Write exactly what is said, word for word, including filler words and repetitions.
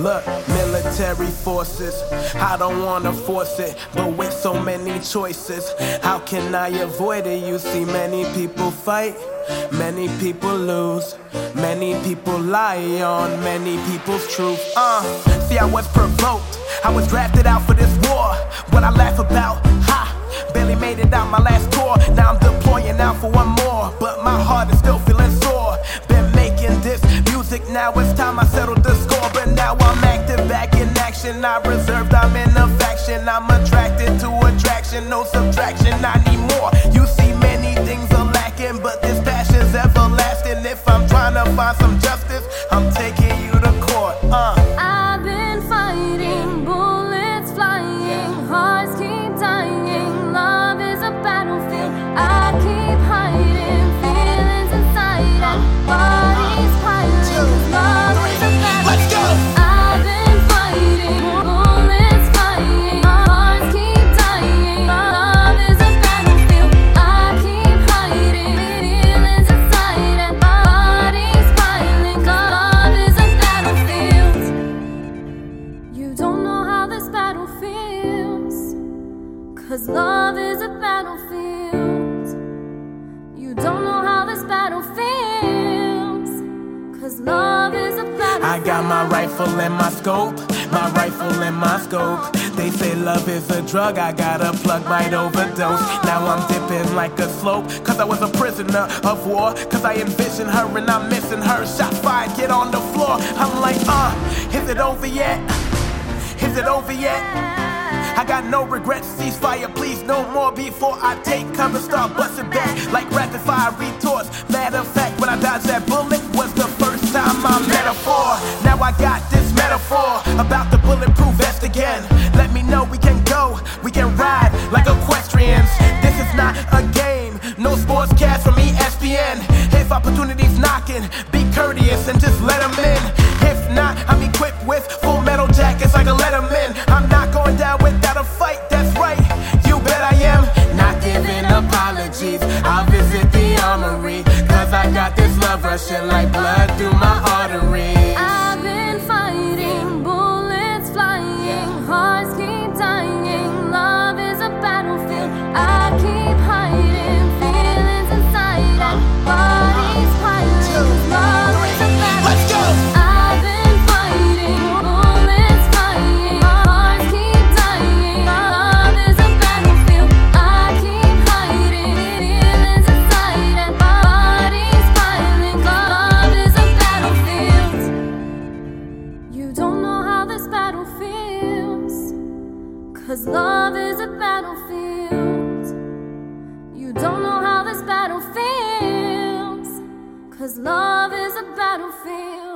Look, military forces, I don't wanna force it, but with so many choices, how can I avoid it? You see many people fight, many people lose, many people lie on many people's truth. Uh, see I was provoked, I was drafted out for this war. What I laugh about, ha, barely made it out my last tour. Now I'm deploying out for one more, but my heart is still feeling sore. Been making this music, now it's time I settled the score. But now I'm active, back in action, not reserved, I'm in a faction. I'm attracted to attraction, no subtraction, I need more. You see many things are lacking, but this passion's everlasting. If I'm trying to find some justice, I'm taking you to court. uh. I've been fighting, bullets flying, hearts keep dying. Love is a battlefield, I keep hiding feelings inside and bodies piling, 'cause love is a battlefield. I've been fighting, bullets flying, hearts keep dying. Love is a battlefield, I keep hiding feelings inside and bodies piling, 'cause love is a battlefield. You don't know how this battle feels, 'cause love is a battlefield. You don't know how this battle feels, 'cause love is a battlefield. I got my rifle and my scope, my rifle and my scope. They say love is a drug, I got a plug, might overdose. Now I'm dipping like a slope, 'cause I was a prisoner of war. 'Cause I envision her and I'm missing her. Shot fired, get on the floor. I'm like, uh, is it over yet? Is it over yet? I got no regrets, ceasefire please, no more before I take cover, start busting back like rapid fire retorts. Matter of fact, when I dodged that bullet was the first time I metaphor. Now I got this metaphor about the bulletproof vest again. Let me know we can go, we can ride like equestrians. This is not a game, no sportscast from E S P N. If opportunity's knocking, be courteous and just let them in. If not, I'm equipped with full metal jackets like a letterman. I'm not going down without a fight, that's right, you bet I am. Not giving apologies, I'll visit the armory, 'cause I got this love rushing like blood through my arteries. I've been fighting, bullets flying, hearts keep dying. Love is a battlefield, I keep hiding feelings inside and bodies piling, 'cause love is a battlefield. I've been fighting, bullets flying, hearts keep dying. Love is a battlefield, I keep hiding feelings inside and bodies piling, 'cause love is a battlefield. You don't know how this battle feels, 'cause love is a battlefield. You don't know how this battle feels, 'cause love is a battlefield.